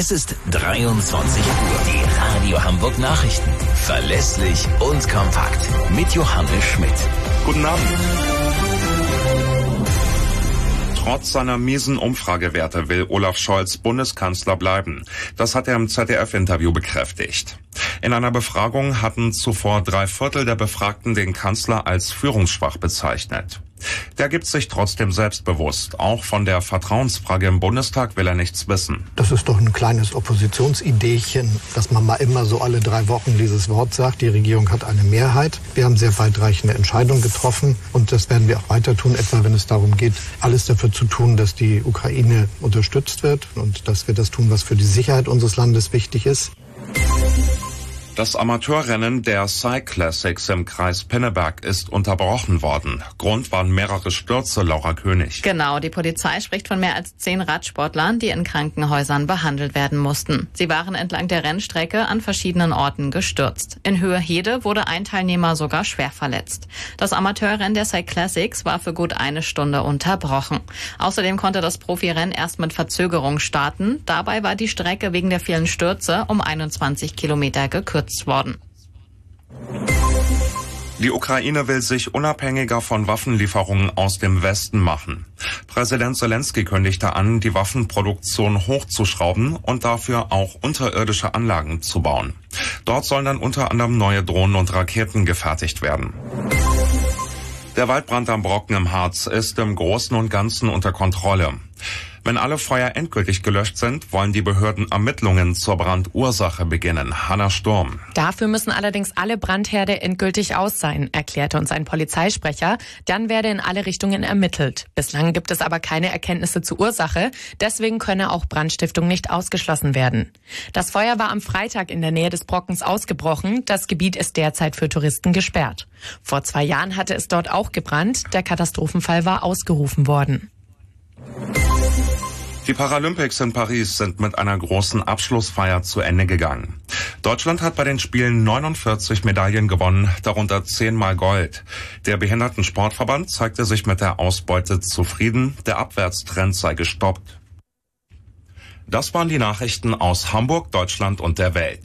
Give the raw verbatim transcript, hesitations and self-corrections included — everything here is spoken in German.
Es ist dreiundzwanzig Uhr. Die Radio Hamburg Nachrichten. Verlässlich und kompakt. Mit Johannes Schmidt. Guten Abend. Trotz seiner miesen Umfragewerte will Olaf Scholz Bundeskanzler bleiben. Das hat er im Z D F-Interview bekräftigt. In einer Befragung hatten zuvor drei Viertel der Befragten den Kanzler als führungsschwach bezeichnet. Der gibt sich trotzdem selbstbewusst. Auch von der Vertrauensfrage im Bundestag will er nichts wissen. Das ist doch ein kleines Oppositionsideechen, dass man mal immer so alle drei Wochen dieses Wort sagt. Die Regierung hat eine Mehrheit. Wir haben sehr weitreichende Entscheidungen getroffen und das werden wir auch weiter tun, etwa wenn es darum geht, alles dafür zu tun, dass die Ukraine unterstützt wird und dass wir das tun, was für die Sicherheit unseres Landes wichtig ist. Das Amateurrennen der Cyclassics im Kreis Pinneberg ist unterbrochen worden. Grund waren mehrere Stürze, Laura König. Genau, die Polizei spricht von mehr als zehn Radsportlern, die in Krankenhäusern behandelt werden mussten. Sie waren entlang der Rennstrecke an verschiedenen Orten gestürzt. In Höhe Hede wurde ein Teilnehmer sogar schwer verletzt. Das Amateurrennen der Cyclassics war für gut eine Stunde unterbrochen. Außerdem konnte das Profirennen erst mit Verzögerung starten. Dabei war die Strecke wegen der vielen Stürze um einundzwanzig Kilometer gekürzt worden. Die Ukraine will sich unabhängiger von Waffenlieferungen aus dem Westen machen. Präsident Zelensky kündigte an, die Waffenproduktion hochzuschrauben und dafür auch unterirdische Anlagen zu bauen. Dort sollen dann unter anderem neue Drohnen und Raketen gefertigt werden. Der Waldbrand am Brocken im Harz ist im Großen und Ganzen unter Kontrolle. Wenn alle Feuer endgültig gelöscht sind, wollen die Behörden Ermittlungen zur Brandursache beginnen. Hanna Sturm. Dafür müssen allerdings alle Brandherde endgültig aus sein, erklärte uns ein Polizeisprecher. Dann werde in alle Richtungen ermittelt. Bislang gibt es aber keine Erkenntnisse zur Ursache. Deswegen könne auch Brandstiftung nicht ausgeschlossen werden. Das Feuer war am Freitag in der Nähe des Brockens ausgebrochen. Das Gebiet ist derzeit für Touristen gesperrt. Vor zwei Jahren hatte es dort auch gebrannt. Der Katastrophenfall war ausgerufen worden. Die Paralympics in Paris sind mit einer großen Abschlussfeier zu Ende gegangen. Deutschland hat bei den Spielen neunundvierzig Medaillen gewonnen, darunter zehnmal Gold. Der Behindertensportverband zeigte sich mit der Ausbeute zufrieden, der Abwärtstrend sei gestoppt. Das waren die Nachrichten aus Hamburg, Deutschland und der Welt.